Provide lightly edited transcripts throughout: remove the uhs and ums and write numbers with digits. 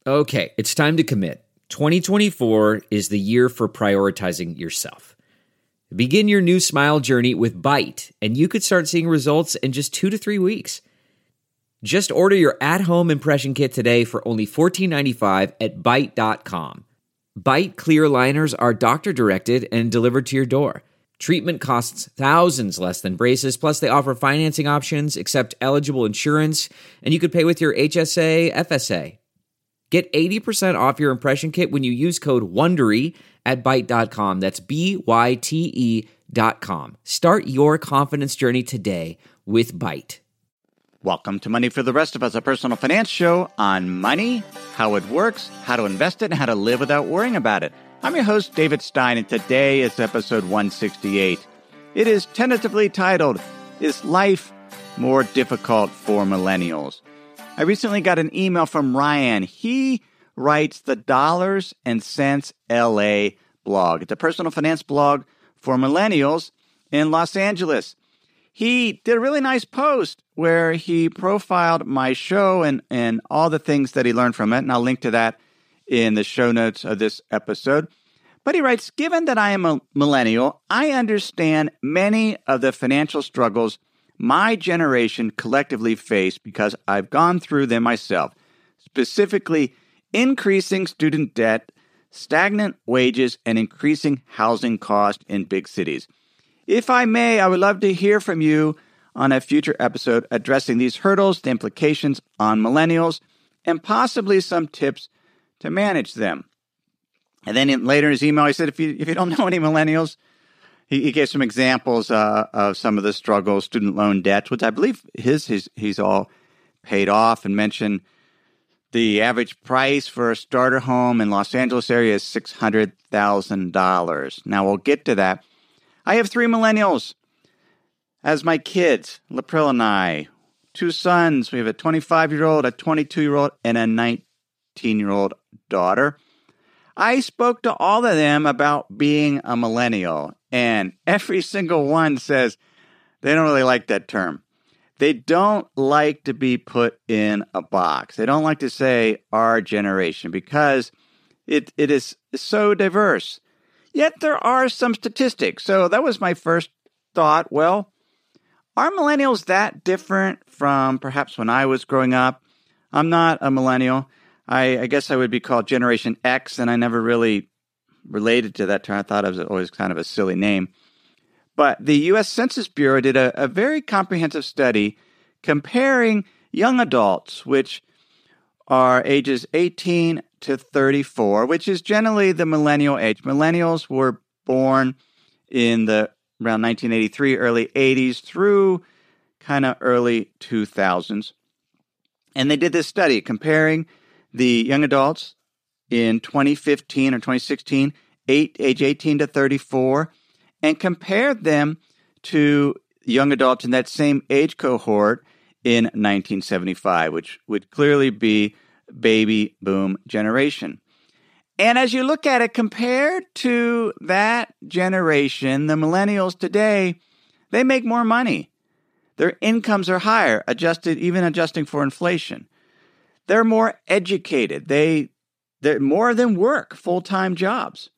Okay, it's time to commit. 2024 is the year for prioritizing yourself. Begin your new smile journey with Byte, and you could start seeing results in just 2 to 3 weeks. Just order your at-home impression kit today for only $14.95 at Byte.com. Byte clear liners are doctor-directed and delivered to your door. Treatment costs thousands less than braces, plus they offer financing options, accept eligible insurance, and you could pay with your HSA, FSA. Get 80% off your impression kit when you use code WONDERY at Byte.com. That's BYTE.com. Start your confidence journey today with Byte. Welcome to Money for the Rest of Us, a personal finance show on money, how it works, how to invest it, and how to live without worrying about it. I'm your host, David Stein, and today is episode 168. It is tentatively titled, Is Life More Difficult for Millennials? I recently got an email from Ryan. He writes the Dollars and Cents LA blog. It's a personal finance blog for millennials in Los Angeles. He did a really nice post where he profiled my show and all the things that he learned from it, and I'll link to that in the show notes of this episode. But he writes, given that I am a millennial, I understand many of the financial struggles my generation collectively face because I've gone through them myself, specifically increasing student debt, stagnant wages, and increasing housing costs in big cities. If I may, I would love to hear from you on a future episode addressing these hurdles, the implications on millennials, and possibly some tips to manage them. And then later in his email, he said, if you don't know any millennials, he gave some examples of some of the struggles, student loan debts, which I believe he's all paid off, and mentioned the average price for a starter home in Los Angeles area is $600,000. Now, we'll get to that. I have 3 millennials as my kids, Lapril and I. 2 sons. We have a 25-year-old, a 22-year-old, and a 19-year-old daughter. I spoke to all of them about being a millennial, and every single one says they don't really like that term. They don't like to be put in a box. They don't like to say our generation because it is so diverse. Yet there are some statistics. So that was my first thought. Well, are millennials that different from perhaps when I was growing up? I'm not a millennial. I guess I would be called Generation X, and I never really related to that term. I thought it was always kind of a silly name. But the U.S. Census Bureau did a very comprehensive study comparing young adults, which are ages 18 to 34, which is generally the millennial age. Millennials were born in the around 1983, early 80s through kind of early 2000s. And they did this study comparing the young adults in 2015 or 2016, age 18 to 34, and compared them to young adults in that same age cohort in 1975, which would clearly be baby boom generation. And as you look at it, compared to that generation, the millennials today, they make more money. Their incomes are higher, even adjusting for inflation. They're more educated. They're more than work, full-time jobs.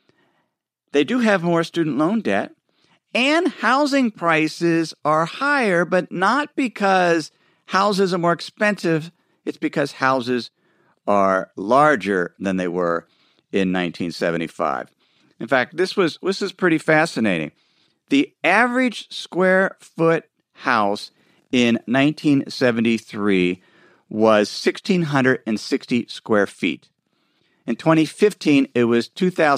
They do have more student loan debt, and housing prices are higher, but not because houses are more expensive. It's because houses are larger than they were in 1975. In fact, this is pretty fascinating. The average square foot house in 1973 was 1,660 square feet. In 2015, it was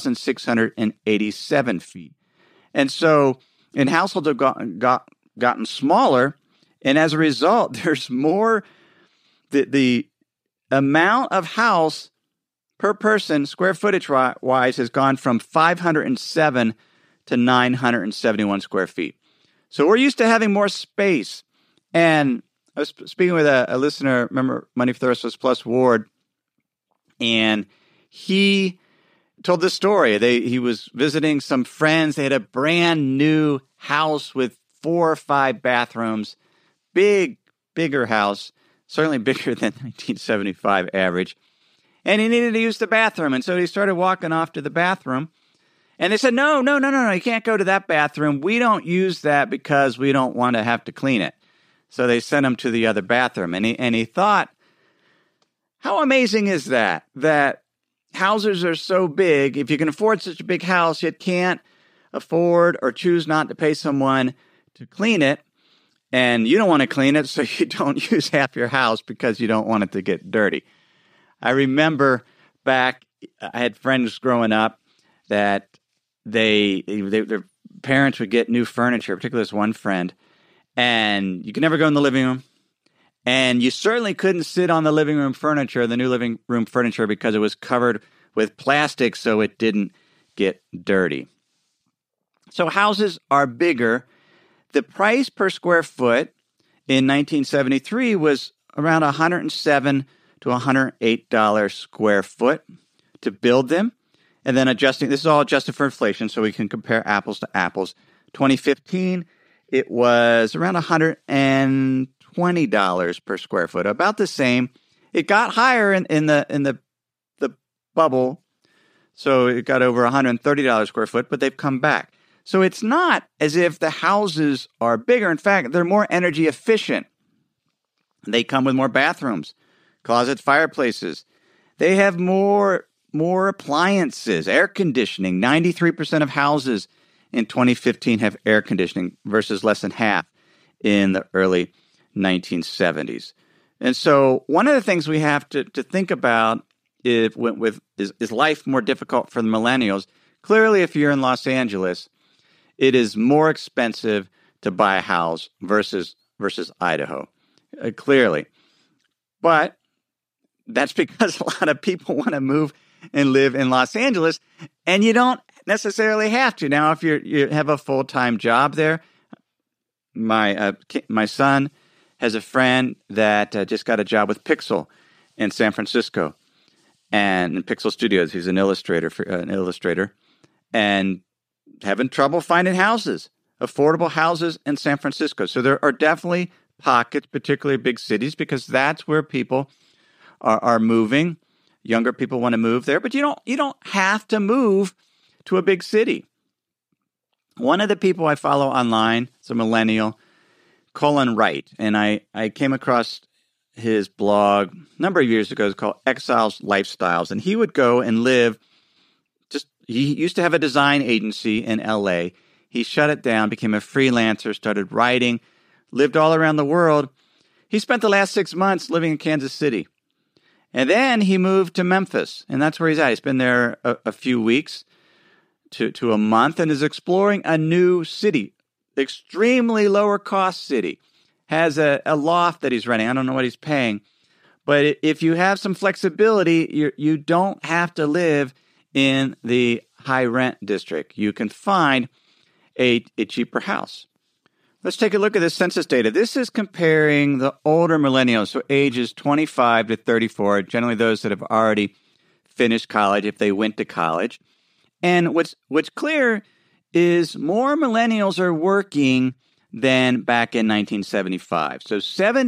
2,687 feet. And so, and households have gotten smaller, and as a result, there's more, the amount of house per person, square footage-wise, has gone from 507 to 971 square feet. So we're used to having more space. And I was speaking with a listener, remember Money for the Rest of Us Plus, Ward, and he told this story. He was visiting some friends. They had a brand new house with 4 or 5 bathrooms, bigger house, certainly bigger than 1975 average. and he needed to use the bathroom. And so he started walking off to the bathroom. And they said, no, you can't go to that bathroom. We don't use that because we don't want to have to clean it. So they sent him to the other bathroom. And he thought, how amazing is that? That houses are so big. If you can afford such a big house, yet can't afford or choose not to pay someone to clean it. And you don't want to clean it, so you don't use half your house because you don't want it to get dirty. I remember back, I had friends growing up that their parents would get new furniture, particularly this one friend, and you could never go in the living room. And you certainly couldn't sit on the living room furniture, the new living room furniture, because it was covered with plastic so it didn't get dirty. So houses are bigger. The price per square foot in 1973 was around $107 to $108 square foot to build them. And then this is all adjusted for inflation, so we can compare apples to apples. 2015, it was around $120 per square foot, about the same. It got higher in the bubble, so it got over $130 square foot, but they've come back. So it's not as if the houses are bigger. In fact, they're more energy efficient. They come with more bathrooms, closets, fireplaces. They have more appliances, air conditioning. 93% of houses in 2015 have air conditioning versus less than half in the early 1970s. And so one of the things we have to think about is life more difficult for the millennials? Clearly, if you're in Los Angeles, it is more expensive to buy a house versus Idaho, clearly. But that's because a lot of people want to move and live in Los Angeles, and you don't necessarily have to. Now, if you have a full-time job there, my son has a friend that just got a job with Pixel in San Francisco, and in Pixel Studios. He's an illustrator, and having trouble finding houses, affordable houses in San Francisco. So there are definitely pockets, particularly big cities, because that's where people are moving. Younger people want to move there, but you don't have to move to a big city. One of the people I follow online is a millennial, Colin Wright, and I came across his blog a number of years ago. It's called Exiles Lifestyles, and he would go and live. He used to have a design agency in L.A. He shut it down, became a freelancer, started writing, lived all around the world. He spent the last 6 months living in Kansas City. And then he moved to Memphis, and that's where he's at. He's been there a few weeks to a month and is exploring a new city, extremely lower cost city. Has a loft that he's renting. I don't know what he's paying. But if you have some flexibility, you don't have to live in the high rent district. You can find a cheaper house. Let's take a look at the census data. This is comparing the older millennials, so ages 25 to 34, generally those that have already finished college if they went to college. And what's clear is more millennials are working than back in 1975. So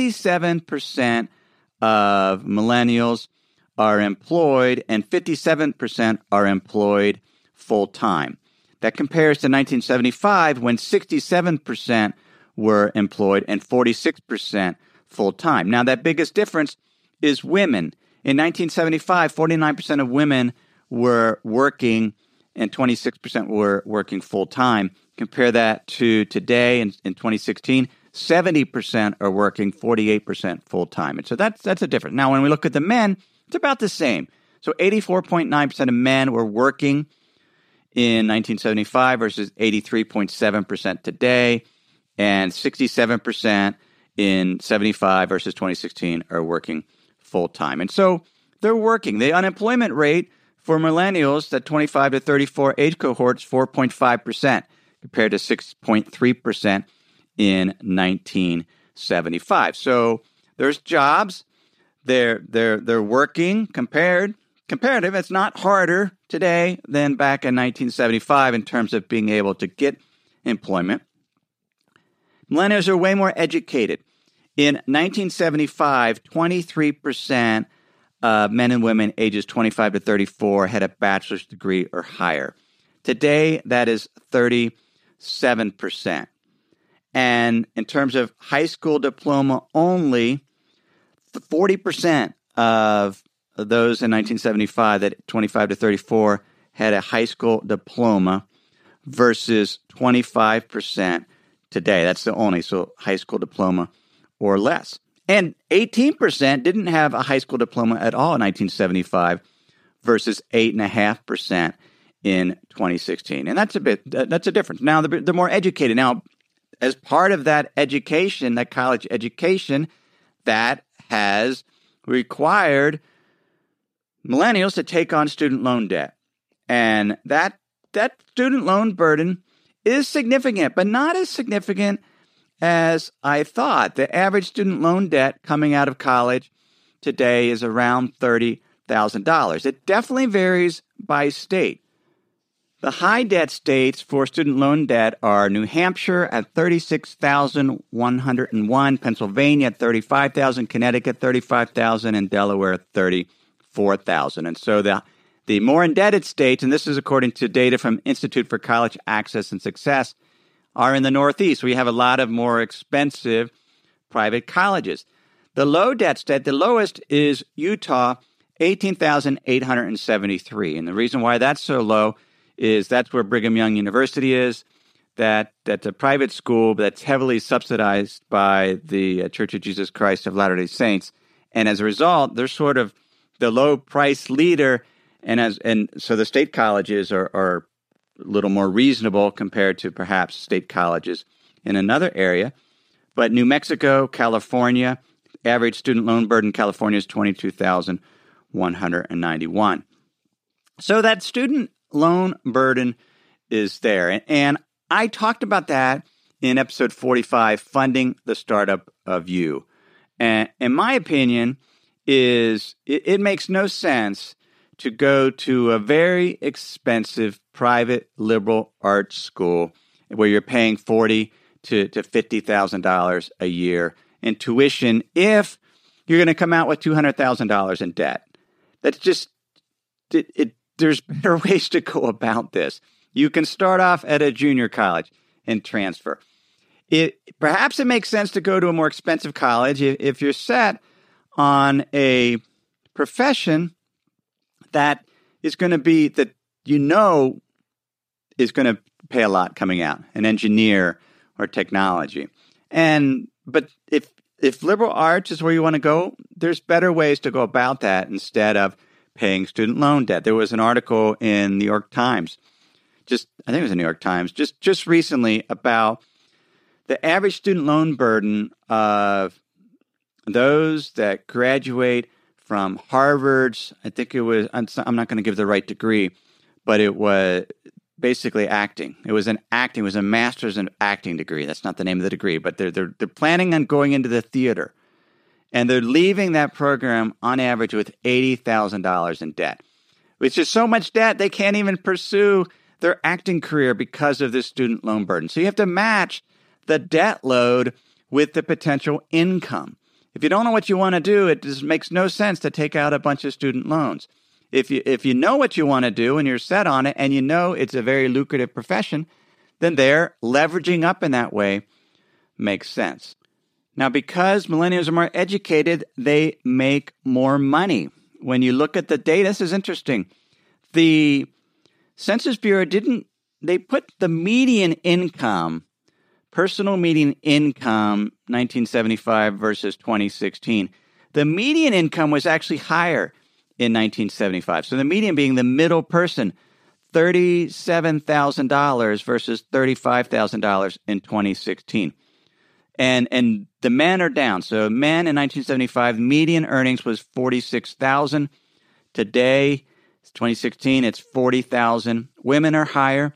77% of millennials are employed and 57% are employed full-time. That compares to 1975 when 67% were employed and 46% full-time. Now, that biggest difference is women. In 1975, 49% of women were working and 26% were working full-time. Compare that to today in 2016, 70% are working, 48% full-time. And so that's a difference. Now, when we look at the men, it's about the same. So 84.9% of men were working in 1975 versus 83.7% today, and 67% in 75 versus 2016 are working full-time. And so they're working. The unemployment rate for millennials, that 25 to 34 age cohort, is 4.5% compared to 6.3% in 1975. So there's jobs. They're working comparative. It's not harder today than back in 1975 in terms of being able to get employment. Millennials are way more educated. In 1975, 23% men and women ages 25 to 34 had a bachelor's degree or higher. Today, that is 37%. And in terms of high school diploma only, 40% of those in 1975 that 25 to 34 had a high school diploma versus 25% today. That's the only, so high school diploma or less. And 18% didn't have a high school diploma at all in 1975 versus 8.5% in 2016. And that's a difference. Now, they're more educated. Now, as part of that education, that college education, that has required millennials to take on student loan debt. And that student loan burden is significant, but not as significant as I thought. The average student loan debt coming out of college today is around $30,000. It definitely varies by state. The high debt states for student loan debt are New Hampshire at $36,101, Pennsylvania at $35,000, Connecticut $35,000, and Delaware at $34,000. And so the more indebted states, and this is according to data from Institute for College Access and Success, are in the Northeast. We have a lot of more expensive private colleges. The low debt state, the lowest is Utah, $18,873. And the reason why that's so low is that's where Brigham Young University is. That's a private school that's heavily subsidized by the Church of Jesus Christ of Latter-day Saints. And as a result, they're sort of the low price leader. And so the state colleges are a little more reasonable compared to perhaps state colleges in another area. But New Mexico, California, average student loan burden in California is $22,191. So that student loan burden is there. And I talked about that in episode 45, Funding the Startup of You. And in my opinion, it makes no sense to go to a very expensive private liberal arts school where you're paying $40,000 to $50,000 a year in tuition if you're going to come out with $200,000 in debt. That's just there's better ways to go about this. You can start off at a junior college and transfer. Perhaps it makes sense to go to a more expensive college if you're set on a profession that is going to be that is going to pay a lot coming out, an engineer or technology. But if liberal arts is where you want to go, there's better ways to go about that instead of paying student loan debt. There was an article in the New York Times, just recently about the average student loan burden of those that graduate from Harvard's, I think it was, I'm not going to give the right degree, but it was basically acting. It was a master's in acting degree. That's not the name of the degree, but they're planning on going into the theater. And they're leaving that program on average with $80,000 in debt, which is so much debt they can't even pursue their acting career because of this student loan burden. So you have to match the debt load with the potential income. If you don't know what you want to do, it just makes no sense to take out a bunch of student loans. If you know what you want to do and you're set on it and you know it's a very lucrative profession, then leveraging up in that way makes sense. Now, because millennials are more educated, they make more money. When you look at the data, this is interesting. The Census Bureau they put the median income, personal median income, 1975 versus 2016. The median income was actually higher in 1975. So the median being the middle person, $37,000 versus $35,000 in 2016. And the men are down. So men in 1975, median earnings was $46,000. Today, 2016, it's $40,000. Women are higher,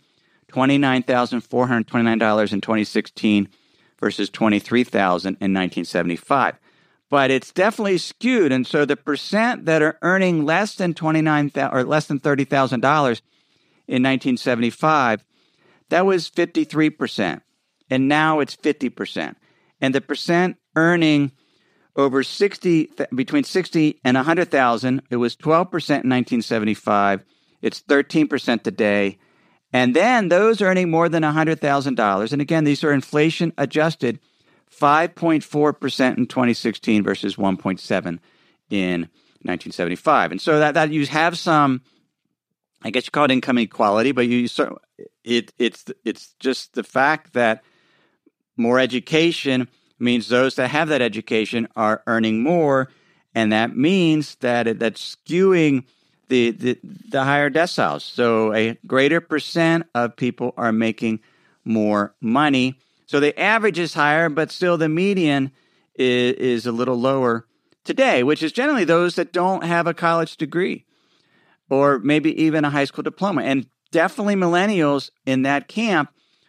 $29,429 in 2016 versus $23,000 in 1975. But it's definitely skewed, and so the percent that are earning less than $29,000 or less than $30,000 in 1975, that was 53%, and now it's 50%. And the percent earning between 60 and 100,000. It was 12% in 1975. It's 13% today. And then those earning more than $100,000, and again, these are inflation adjusted, 5.4% in 2016 versus 1.7 in 1975. And so that you have some, I guess you call it income inequality, but it's just the fact that more education means those that have that education are earning more, and that means that that's skewing the higher deciles. So a greater percent of people are making more money. So the average is higher, but still the median is a little lower today, which is generally those that don't have a college degree or maybe even a high school diploma. And definitely millennials in that camp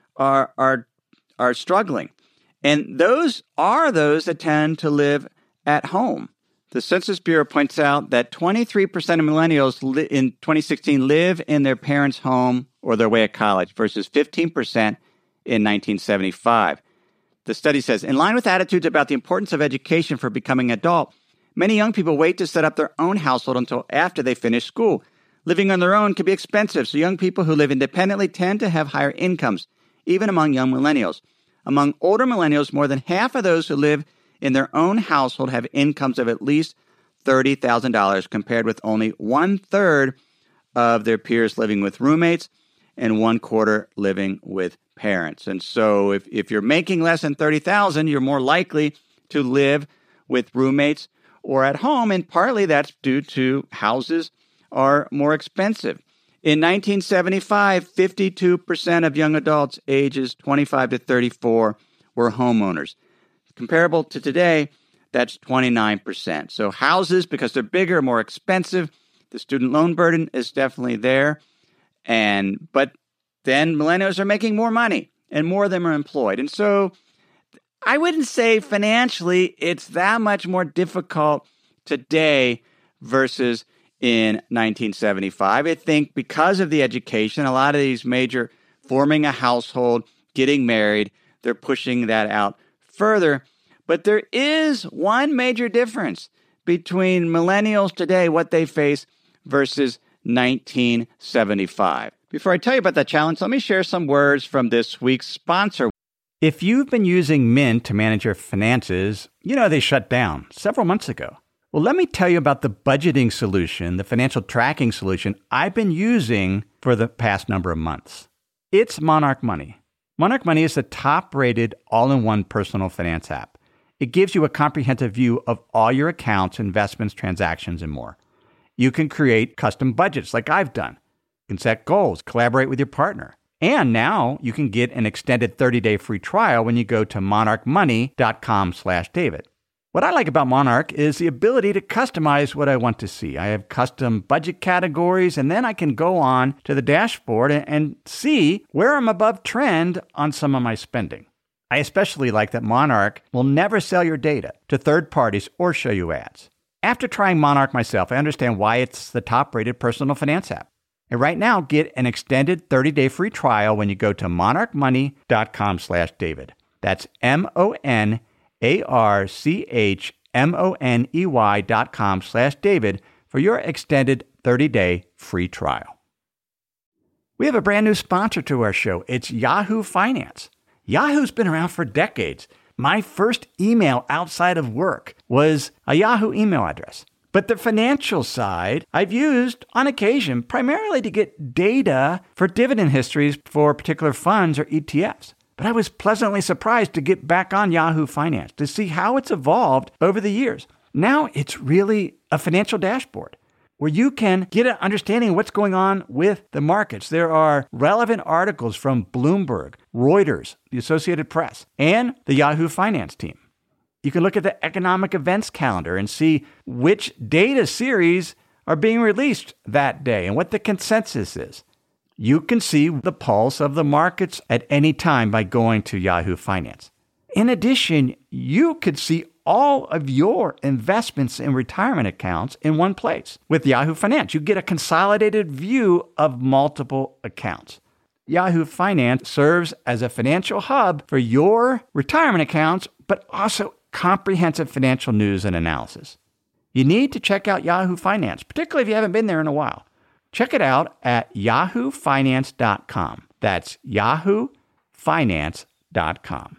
are struggling. And those are those that tend to live at home. The Census Bureau points out that 23% of millennials in 2016 live in their parents' home or their way at college versus 15% in 1975. The study says, in line with attitudes about the importance of education for becoming an adult, many young people wait to set up their own household until after they finish school. Living on their own can be expensive, so young people who live independently tend to have higher incomes, even among young millennials. Among older millennials, more than half of those who live in their own household have incomes of at least $30,000, compared with only 1/3 of their peers living with roommates and 1/4 living with parents. And so if you're making less than $30,000, you're more likely to live with roommates or at home, and partly that's due to houses are more expensive. In 1975, 52% of young adults ages 25 to 34 were homeowners. Comparable to today, that's 29%. So houses, because they're bigger, more expensive, the student loan burden is definitely there. But then millennials are making more money and more of them are employed. And so I wouldn't say financially it's that much more difficult today versus in 1975. I think because of the education, a lot of these major forming a household, getting married, they're pushing that out further. But there is one major difference between millennials today, what they face, versus 1975. Before I tell you about that challenge, let me share some words from this week's sponsor. If you've been using Mint to manage your finances, you know they shut down several months ago. Well, let me tell you about the budgeting solution, the financial tracking solution I've been using for the past number of months. It's Monarch Money. Monarch Money is the top-rated all-in-one personal finance app. It gives you a comprehensive view of all your accounts, investments, transactions, and more. You can create custom budgets like I've done. You can set goals, collaborate with your partner. And now you can get an extended 30-day free trial when you go to monarchmoney.com/David. What I like about Monarch is the ability to customize what I want to see. I have custom budget categories, and then I can go on to the dashboard and see where I'm above trend on some of my spending. I especially like that Monarch will never sell your data to third parties or show you ads. After trying Monarch myself, I understand why it's the top-rated personal finance app. And right now, get an extended 30-day free trial when you go to monarchmoney.com/David. That's MONARCHMONEY.com/David for your extended 30-day free trial. We have a brand new sponsor to our show. It's Yahoo Finance. Yahoo's been around for decades. My first email outside of work was a Yahoo email address. But the financial side I've used on occasion primarily to get data for dividend histories for particular funds or ETFs. But I was pleasantly surprised to get back on Yahoo Finance to see how it's evolved over the years. Now it's really a financial dashboard where you can get an understanding of what's going on with the markets. There are relevant articles from Bloomberg, Reuters, the Associated Press, and the Yahoo Finance team. You can look at the economic events calendar and see which data series are being released that day and what the consensus is. You can see the pulse of the markets at any time by going to Yahoo Finance. In addition, you could see all of your investments in retirement accounts in one place. With Yahoo Finance, you get a consolidated view of multiple accounts. Yahoo Finance serves as a financial hub for your retirement accounts, but also comprehensive financial news and analysis. You need to check out Yahoo Finance, particularly if you haven't been there in a while. Check it out at yahoofinance.com. That's yahoofinance.com.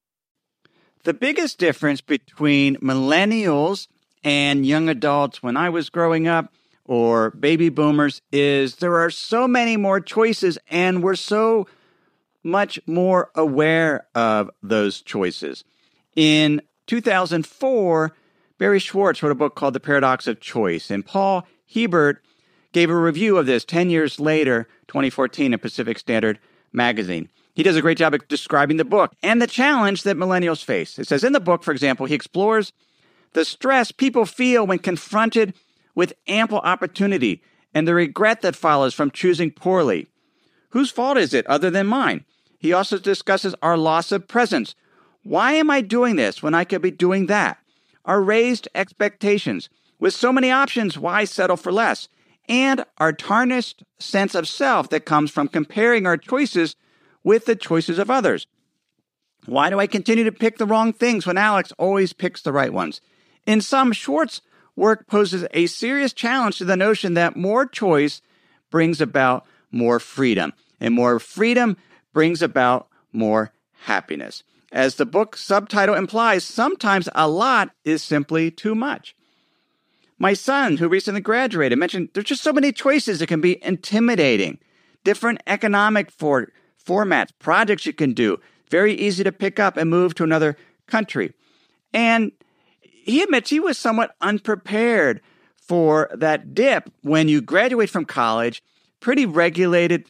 The biggest difference between millennials and young adults when I was growing up or baby boomers is there are so many more choices and we're so much more aware of those choices. In 2004, Barry Schwartz wrote a book called The Paradox of Choice, and Paul Hebert gave a review of this 10 years later, 2014, in Pacific Standard magazine. He does a great job of describing the book and the challenge that millennials face. It says in the book, for example, he explores the stress people feel when confronted with ample opportunity and the regret that follows from choosing poorly. Whose fault is it other than mine? He also discusses our loss of presence. Why am I doing this when I could be doing that? Our raised expectations. With so many options, why settle for less? And our tarnished sense of self that comes from comparing our choices with the choices of others. Why do I continue to pick the wrong things when Alex always picks the right ones? In sum, Schwartz's work poses a serious challenge to the notion that more choice brings about more freedom, and more freedom brings about more happiness. As the book's subtitle implies, sometimes a lot is simply too much. My son, who recently graduated, mentioned there's just so many choices it can be intimidating. Different economic formats, projects you can do, very easy to pick up and move to another country. And he admits he was somewhat unprepared for that dip when you graduate from college, pretty regulated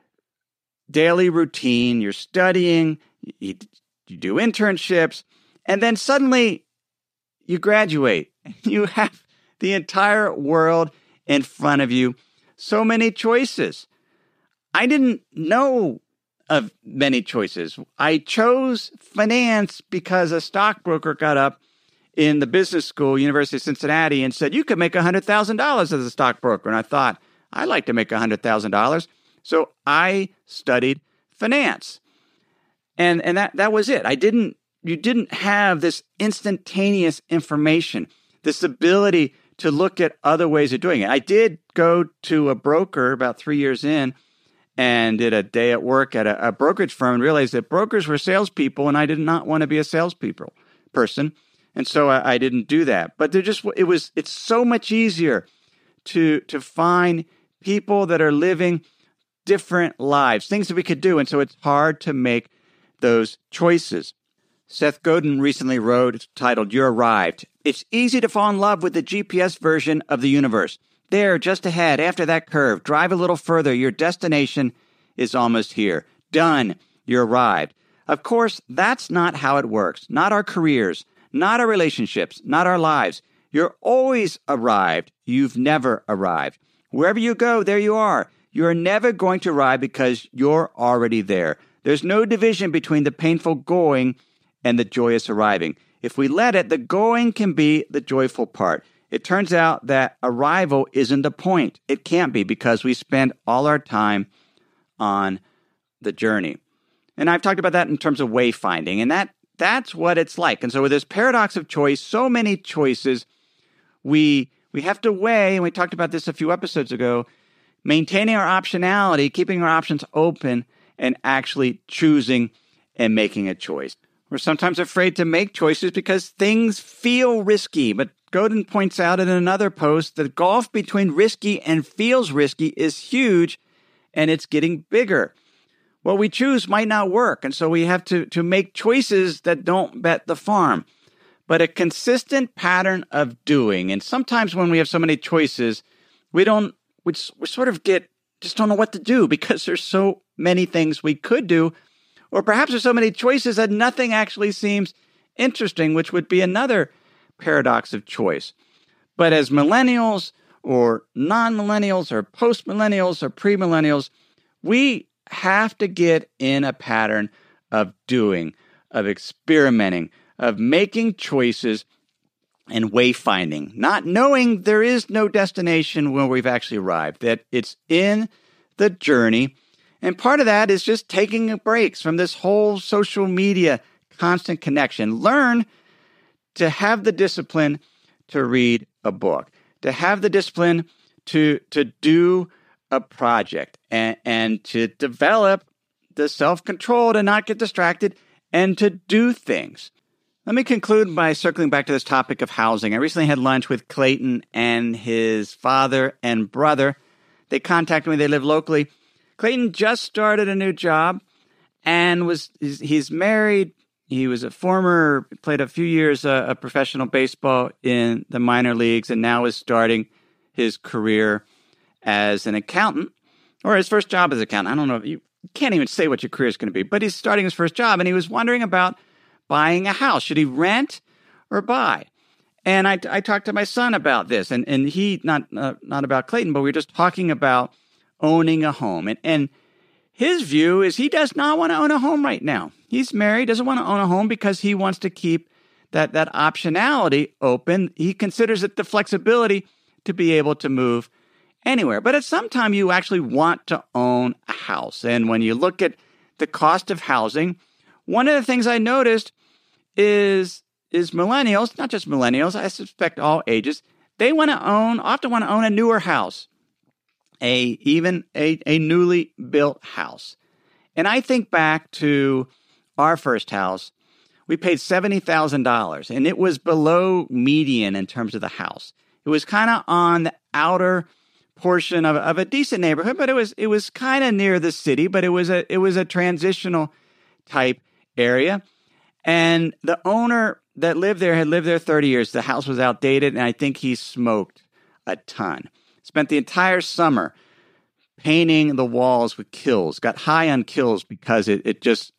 daily routine, you're studying, you do internships, and then suddenly you graduate. You have the entire world in front of you. So many choices. I didn't know of many choices. I chose finance because a stockbroker got up in the business school, University of Cincinnati, and said, you could make $100,000 as a stockbroker. And I thought, I'd like to make $100,000. So I studied finance. And that was it. You didn't have this instantaneous information, this ability to look at other ways of doing it. I did go to a broker about 3 years in and did a day at work at a brokerage firm and realized that brokers were salespeople, and I did not want to be a person. And so I didn't do that. But it's so much easier to find people that are living different lives, things that we could do. And so it's hard to make those choices. Seth Godin recently wrote, it's titled, You're Arrived. It's easy to fall in love with the GPS version of the universe. There, just ahead, after that curve, drive a little further. Your destination is almost here. Done. You're arrived. Of course, that's not how it works. Not our careers, not our relationships, not our lives. You're always arrived. You've never arrived. Wherever you go, there you are. You're never going to arrive because you're already there. There's no division between the painful going and the joyous arriving. If we let it, the going can be the joyful part. It turns out that arrival isn't the point. It can't be because we spend all our time on the journey. And I've talked about that in terms of wayfinding, and that's what it's like. And so with this paradox of choice, so many choices, we have to weigh, and we talked about this a few episodes ago, maintaining our optionality, keeping our options open, and actually choosing and making a choice. We're sometimes afraid to make choices because things feel risky. But Godin points out in another post that the gulf between risky and feels risky is huge, and it's getting bigger. What we choose might not work, and so we have to make choices that don't bet the farm. But a consistent pattern of doing, and sometimes when we have so many choices, we sort of just don't know what to do because there's so many things we could do. Or perhaps there's so many choices that nothing actually seems interesting, which would be another paradox of choice. But as millennials or non-millennials or post-millennials or pre-millennials, we have to get in a pattern of doing, of experimenting, of making choices and wayfinding, not knowing there is no destination where we've actually arrived, that it's in the journey. And part of that is just taking breaks from this whole social media constant connection. Learn to have the discipline to read a book, to have the discipline to do a project, and to develop the self-control to not get distracted and to do things. Let me conclude by circling back to this topic of housing. I recently had lunch with Clayton and his father and brother. They contacted me. They live locally. Clayton just started a new job and he's married. He was played a few years of professional baseball in the minor leagues, and now is starting his career as an accountant, or his first job as an accountant. I don't know. You can't even say what your career is going to be, but he's starting his first job, and he was wondering about buying a house. Should he rent or buy? And I talked to my son about this, and he, not about Clayton, but we were just talking about owning a home. And his view is he does not want to own a home right now. He's married, doesn't want to own a home because he wants to keep that optionality open. He considers it the flexibility to be able to move anywhere. But at some time, you actually want to own a house. And when you look at the cost of housing, one of the things I noticed is millennials, not just millennials, I suspect all ages, they often want to own a newer house, even a newly built house. And I think back to our first house. We paid $70,000, and it was below median in terms of the house. It was kind of on the outer portion of a decent neighborhood, but it was kind of near the city, but it was a transitional type area. And the owner that lived there had lived there 30 years. The house was outdated, and I think he smoked a ton. Spent the entire summer painting the walls with Kills. Got high on Kills because it was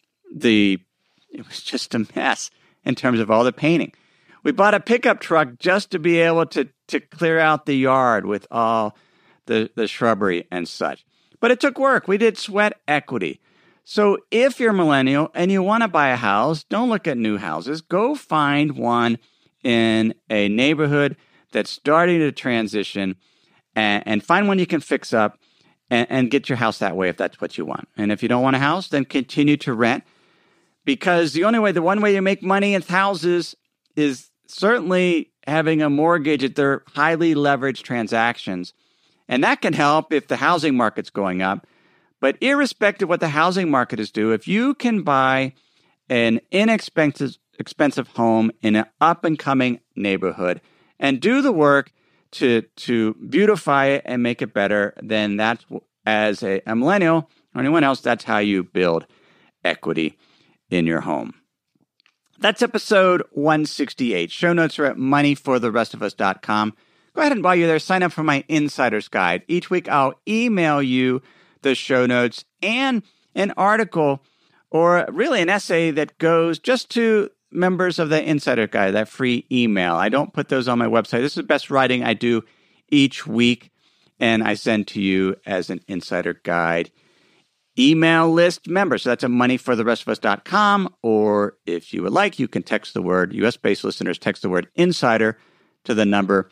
just a mess in terms of all the painting. We bought a pickup truck just to be able to clear out the yard with all the shrubbery and such. But it took work. We did sweat equity. So if you're a millennial and you want to buy a house, don't look at new houses. Go find one in a neighborhood that's starting to transition and find one you can fix up and get your house that way if that's what you want. And if you don't want a house, then continue to rent, because the one way you make money in houses is certainly having a mortgage. They're highly leveraged transactions. And that can help if the housing market's going up. But irrespective of what the housing market is due, if you can buy an expensive home in an up-and-coming neighborhood and do the work to beautify it and make it better, then that's, as a millennial or anyone else, that's how you build equity in your home. That's episode 168. Show notes are at moneyfortherestofus.com. Go ahead and while you're there, sign up for my Insider's Guide. Each week, I'll email you the show notes and an article or really an essay that goes just to members of the Insider Guide, that free email. I don't put those on my website. This is the best writing I do each week, and I send to you as an Insider Guide email list member. So that's at moneyfortherestofus.com, or if you would like, you can text the word, US-based listeners, text the word insider to the number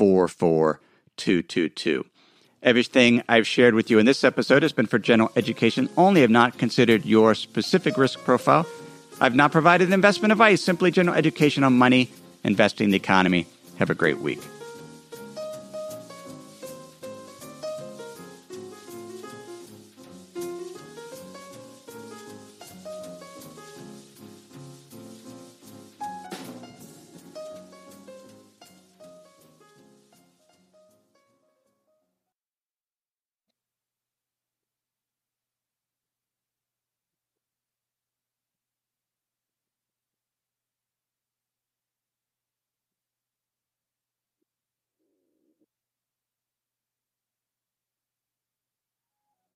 44222. Everything I've shared with you in this episode has been for general education only. Have not considered your specific risk profile. I've not provided investment advice, simply general education on money, investing, the economy. Have a great week.